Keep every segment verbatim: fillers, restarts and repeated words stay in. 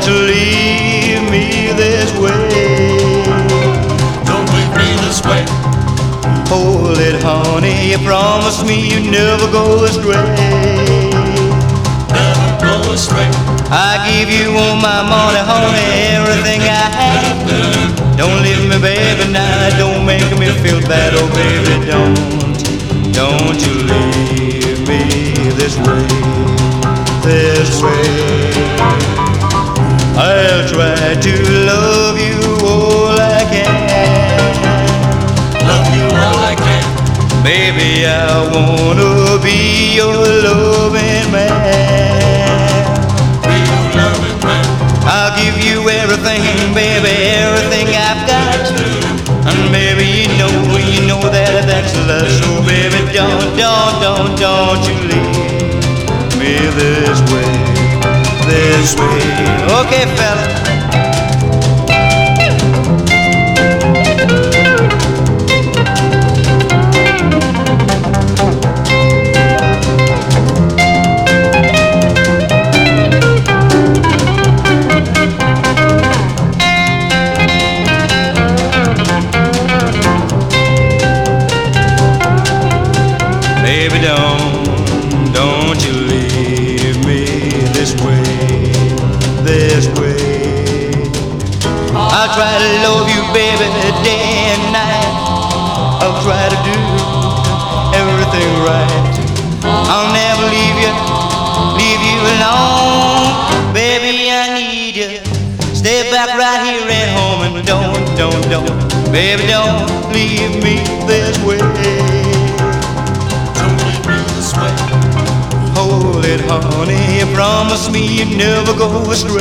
you leave me this way. Don't leave me this way. Hold it, honey, you promised me you'd never go astray. Never go astray. I give you all my money, honey, everything I have. Don't leave me, baby, now, don't make me feel bad. Oh, baby, don't, don't you leave me this way, this way. I'll try to love you all I can. Love you all I can. Baby, I wanna be your loving man. Be your loving man. I'll give you everything, baby, everything I've got. And baby, you know, you know that that's love. So baby, don't, don't, don't, don't you leave me this way, this way. Okay, fella. Baby, don't, don't you leave me this way, this way. I'll try to love you, baby, day and night. I'll try to do everything right. I'll never leave you, leave you alone. Baby, I need you. Stay back right here at home and don't, don't, don't. Baby, don't leave me this way. Hold it, honey, you promised me you'd never go astray.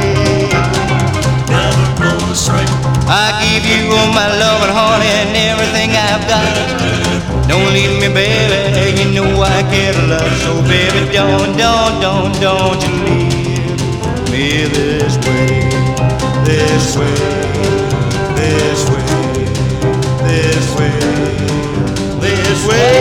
Never go astray. I give you all my love and honey and everything I've got. Don't leave me, baby, you know I can't love. So baby, don't, don't, don't, don't you leave me this way, this way, this way, this way, this way.